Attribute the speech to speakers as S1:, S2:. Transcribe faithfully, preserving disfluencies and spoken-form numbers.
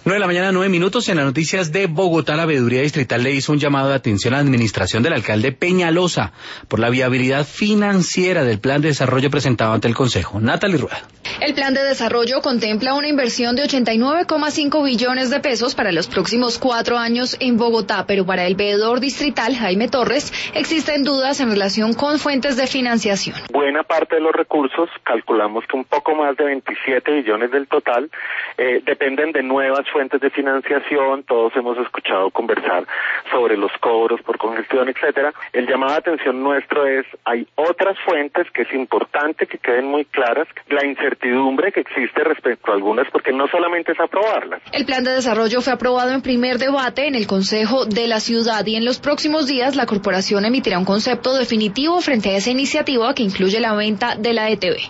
S1: Nueve de la mañana, nueve minutos. En las noticias de Bogotá, la Veeduría Distrital le hizo un llamado de atención a la administración del alcalde Peñalosa por la viabilidad financiera del plan de desarrollo presentado ante el Consejo. Natalie Rueda.
S2: El plan de desarrollo contempla una inversión de ochenta y nueve coma cinco billones de pesos para los próximos cuatro años en Bogotá, pero para el veedor distrital, Jaime Torres, existen dudas en relación con fuentes de financiación.
S3: Buena parte de los recursos, calculamos que un poco más de veintisiete billones del total, eh, dependen de nuevas fuentes de financiación. Todos hemos escuchado conversar sobre los cobros por congestión, etcétera. El llamado de atención nuestro es, hay otras fuentes que es importante que queden muy claras, la incertidumbre que existe respecto a algunas, porque no solamente es aprobarlas.
S2: El plan de desarrollo fue aprobado en primer debate en el Consejo de la Ciudad y en los próximos días la corporación emitirá un concepto definitivo frente a esa iniciativa que incluye la venta de la E T V.